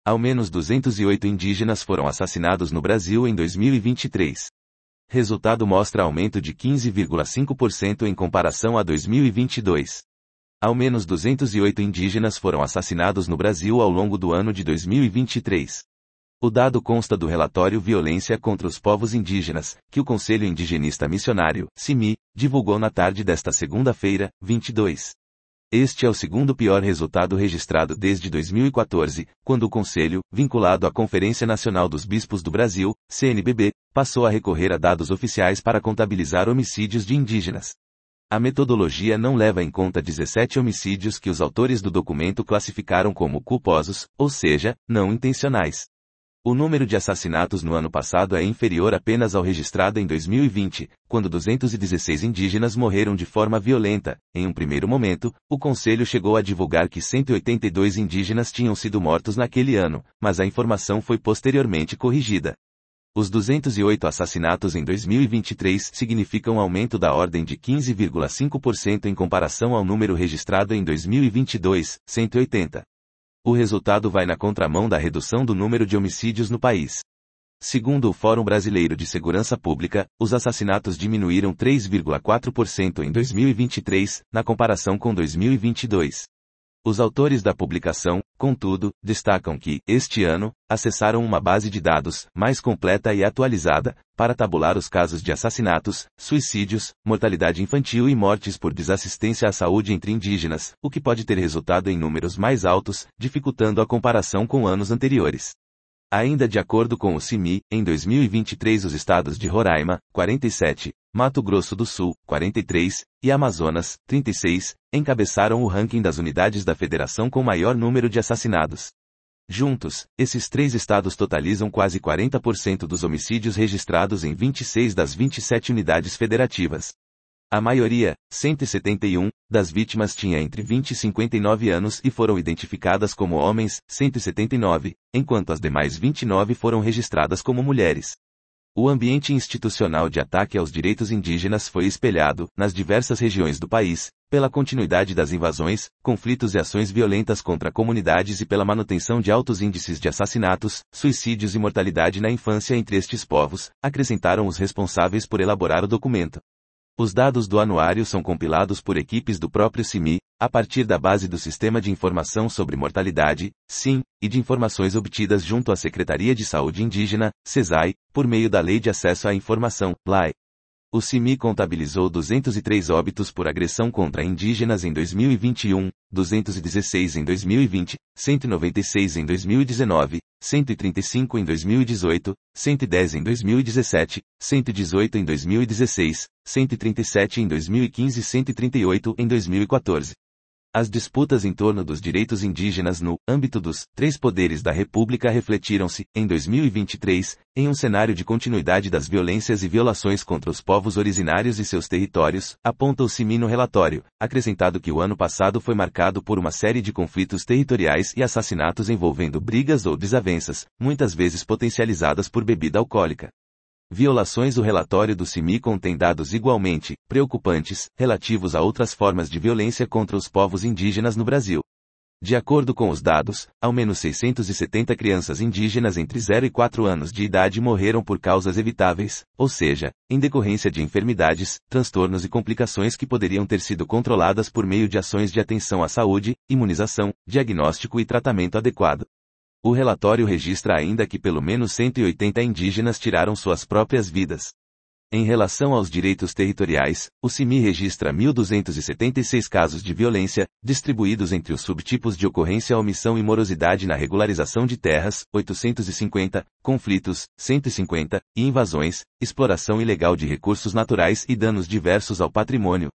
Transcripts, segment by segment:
Ao menos 208 indígenas foram assassinados no Brasil em 2023. Resultado mostra aumento de 15,5% em comparação a 2022. Ao menos 208 indígenas foram assassinados no Brasil ao longo do ano de 2023. O dado consta do relatório Violência contra os Povos Indígenas, que o Conselho Indigenista Missionário, CIMI, divulgou na tarde desta segunda-feira, 22. Este é o segundo pior resultado registrado desde 2014, quando o Conselho, vinculado à Conferência Nacional dos Bispos do Brasil, CNBB, passou a recorrer a dados oficiais para contabilizar homicídios de indígenas. A metodologia não leva em conta 17 homicídios que os autores do documento classificaram como culposos, ou seja, não intencionais. O número de assassinatos no ano passado é inferior apenas ao registrado em 2020, quando 216 indígenas morreram de forma violenta. Em um primeiro momento, o Conselho chegou a divulgar que 182 indígenas tinham sido mortos naquele ano, mas a informação foi posteriormente corrigida. Os 208 assassinatos em 2023 significam um aumento da ordem de 15,5% em comparação ao número registrado em 2022, 180. O resultado vai na contramão da redução do número de homicídios no país. Segundo o Fórum Brasileiro de Segurança Pública, os assassinatos diminuíram 3,4% em 2023, na comparação com 2022. Os autores da publicação, contudo, destacam que, este ano, acessaram uma base de dados, mais completa e atualizada, para tabular os casos de assassinatos, suicídios, mortalidade infantil e mortes por desassistência à saúde entre indígenas, o que pode ter resultado em números mais altos, dificultando a comparação com anos anteriores. Ainda de acordo com o CIMI, em 2023 os estados de Roraima, 47, Mato Grosso do Sul, 43, e Amazonas, 36, encabeçaram o ranking das unidades da federação com maior número de assassinados. Juntos, esses três estados totalizam quase 40% dos homicídios registrados em 26 das 27 unidades federativas. A maioria, 171, das vítimas tinha entre 20 e 59 anos e foram identificadas como homens, 179, enquanto as demais 29 foram registradas como mulheres. O ambiente institucional de ataque aos direitos indígenas foi espelhado, nas diversas regiões do país, pela continuidade das invasões, conflitos e ações violentas contra comunidades e pela manutenção de altos índices de assassinatos, suicídios e mortalidade na infância entre estes povos, acrescentaram os responsáveis por elaborar o documento. Os dados do anuário são compilados por equipes do próprio CIMI, a partir da base do Sistema de Informação sobre Mortalidade, SIM, e de informações obtidas junto à Secretaria de Saúde Indígena, SESAI, por meio da Lei de Acesso à Informação, LAI. O CIMI contabilizou 203 óbitos por agressão contra indígenas em 2021, 216 em 2020, 196 em 2019, 135 em 2018, 110 em 2017, 118 em 2016, 137 em 2015 e 138 em 2014. As disputas em torno dos direitos indígenas no âmbito dos três poderes da República refletiram-se, em 2023, em um cenário de continuidade das violências e violações contra os povos originários e seus territórios, aponta o CIMI no relatório, acrescentado que o ano passado foi marcado por uma série de conflitos territoriais e assassinatos envolvendo brigas ou desavenças, muitas vezes potencializadas por bebida alcoólica. Violações. O relatório do CIMI contém dados igualmente preocupantes, relativos a outras formas de violência contra os povos indígenas no Brasil. De acordo com os dados, ao menos 670 crianças indígenas entre 0 e 4 anos de idade morreram por causas evitáveis, ou seja, em decorrência de enfermidades, transtornos e complicações que poderiam ter sido controladas por meio de ações de atenção à saúde, imunização, diagnóstico e tratamento adequado. O relatório registra ainda que pelo menos 180 indígenas tiraram suas próprias vidas. Em relação aos direitos territoriais, o CIMI registra 1.276 casos de violência, distribuídos entre os subtipos de ocorrência, omissão e morosidade na regularização de terras, 850, conflitos, 150, e invasões, exploração ilegal de recursos naturais e danos diversos ao patrimônio,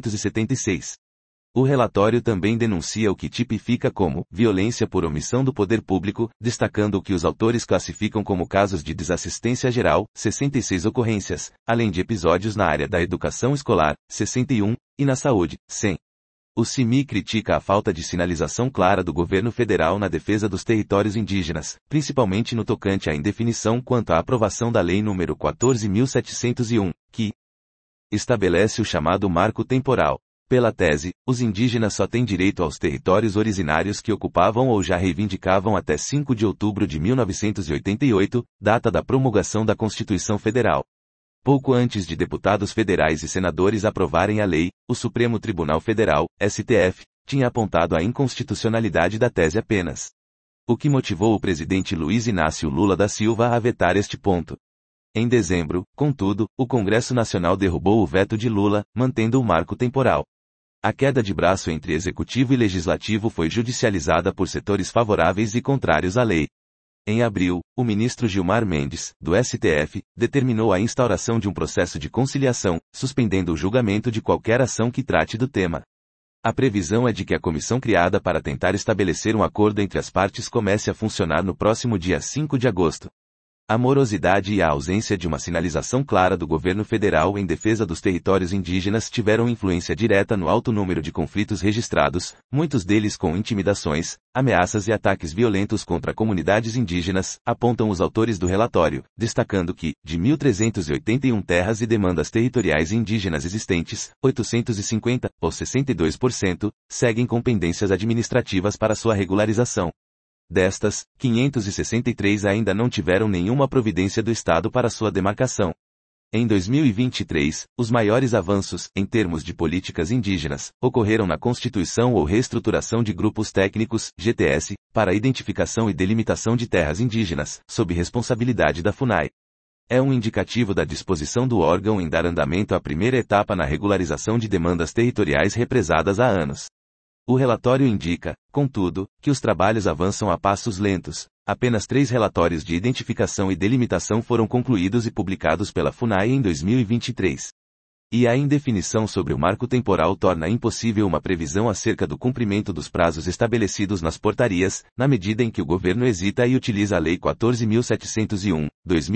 276. O relatório também denuncia o que tipifica como violência por omissão do poder público, destacando o que os autores classificam como casos de desassistência geral, 66 ocorrências, além de episódios na área da educação escolar, 61, e na saúde, 100. O CIMI critica a falta de sinalização clara do governo federal na defesa dos territórios indígenas, principalmente no tocante à indefinição quanto à aprovação da Lei nº 14.701, que estabelece o chamado marco temporal. Pela tese, os indígenas só têm direito aos territórios originários que ocupavam ou já reivindicavam até 5 de outubro de 1988, data da promulgação da Constituição Federal. Pouco antes de deputados federais e senadores aprovarem a lei, o Supremo Tribunal Federal, STF, tinha apontado a inconstitucionalidade da tese apenas. O que motivou o presidente Luiz Inácio Lula da Silva a vetar este ponto. Em dezembro, contudo, o Congresso Nacional derrubou o veto de Lula, mantendo o marco temporal. A queda de braço entre executivo e legislativo foi judicializada por setores favoráveis e contrários à lei. Em abril, o ministro Gilmar Mendes, do STF, determinou a instauração de um processo de conciliação, suspendendo o julgamento de qualquer ação que trate do tema. A previsão é de que a comissão criada para tentar estabelecer um acordo entre as partes comece a funcionar no próximo dia 5 de agosto. A morosidade e a ausência de uma sinalização clara do governo federal em defesa dos territórios indígenas tiveram influência direta no alto número de conflitos registrados, muitos deles com intimidações, ameaças e ataques violentos contra comunidades indígenas, apontam os autores do relatório, destacando que, de 1.381 terras e demandas territoriais indígenas existentes, 850, ou 62%, seguem com pendências administrativas para sua regularização. Destas, 563 ainda não tiveram nenhuma providência do Estado para sua demarcação. Em 2023, os maiores avanços, em termos de políticas indígenas, ocorreram na constituição ou reestruturação de grupos técnicos, GTS, para a identificação e delimitação de terras indígenas, sob responsabilidade da FUNAI. É um indicativo da disposição do órgão em dar andamento à primeira etapa na regularização de demandas territoriais represadas há anos. O relatório indica, contudo, que os trabalhos avançam a passos lentos. Apenas 3 relatórios de identificação e delimitação foram concluídos e publicados pela FUNAI em 2023. E a indefinição sobre o marco temporal torna impossível uma previsão acerca do cumprimento dos prazos estabelecidos nas portarias, na medida em que o governo hesita e utiliza a Lei 14.701,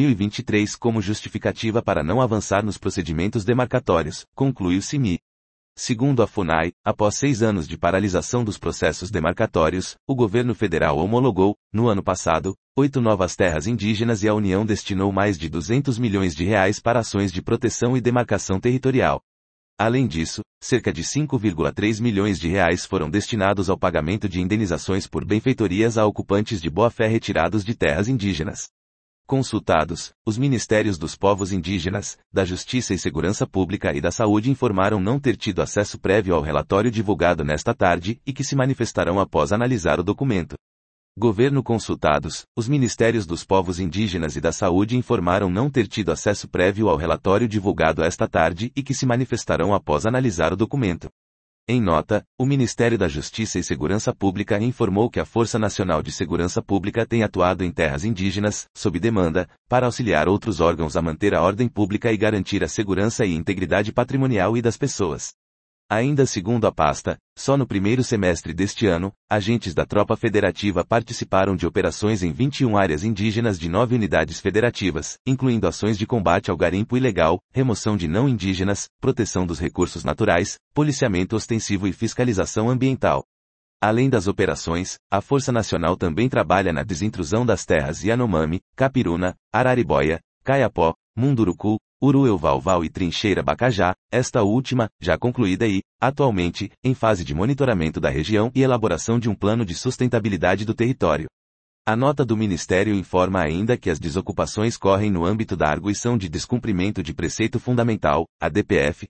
2023 como justificativa para não avançar nos procedimentos demarcatórios, conclui o CIMI. Segundo a FUNAI, após 6 anos de paralisação dos processos demarcatórios, o governo federal homologou, no ano passado, 8 novas terras indígenas e a União destinou mais de R$200 milhões para ações de proteção e demarcação territorial. Além disso, cerca de R$5,3 milhões foram destinados ao pagamento de indenizações por benfeitorias a ocupantes de boa-fé retirados de terras indígenas. Consultados, os Ministérios dos Povos Indígenas, da Justiça e Segurança Pública e da Saúde informaram não ter tido acesso prévio ao relatório divulgado nesta tarde e que se manifestarão após analisar o documento. Governo consultados, os Ministérios dos Povos Indígenas e da Saúde informaram não ter tido acesso prévio ao relatório divulgado esta tarde e que se manifestarão após analisar o documento. Em nota, o Ministério da Justiça e Segurança Pública informou que a Força Nacional de Segurança Pública tem atuado em terras indígenas, sob demanda, para auxiliar outros órgãos a manter a ordem pública e garantir a segurança e integridade patrimonial e das pessoas. Ainda segundo a pasta, só no primeiro semestre deste ano, agentes da Tropa Federativa participaram de operações em 21 áreas indígenas de 9 unidades federativas, incluindo ações de combate ao garimpo ilegal, remoção de não indígenas, proteção dos recursos naturais, policiamento ostensivo e fiscalização ambiental. Além das operações, a Força Nacional também trabalha na desintrusão das terras Yanomami, Capiruna, Araribóia, Caiapó, Munduruku, Urueuvauvau e Trincheira Bacajá, esta última, já concluída e, atualmente, em fase de monitoramento da região e elaboração de um plano de sustentabilidade do território. A nota do Ministério informa ainda que as desocupações correm no âmbito da Arguição de Descumprimento de Preceito Fundamental, a DPF,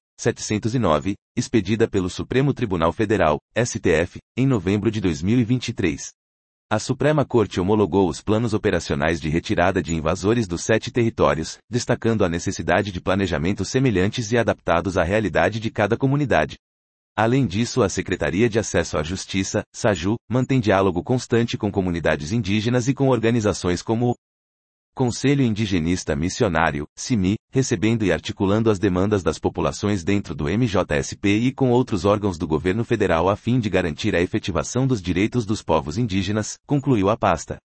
709, expedida pelo Supremo Tribunal Federal, STF, em novembro de 2023. A Suprema Corte homologou os planos operacionais de retirada de invasores dos 7 territórios, destacando a necessidade de planejamentos semelhantes e adaptados à realidade de cada comunidade. Além disso, a Secretaria de Acesso à Justiça, SAJU, mantém diálogo constante com comunidades indígenas e com organizações como o Conselho Indigenista Missionário, CIMI, recebendo e articulando as demandas das populações dentro do MJSP e com outros órgãos do governo federal a fim de garantir a efetivação dos direitos dos povos indígenas, concluiu a pasta.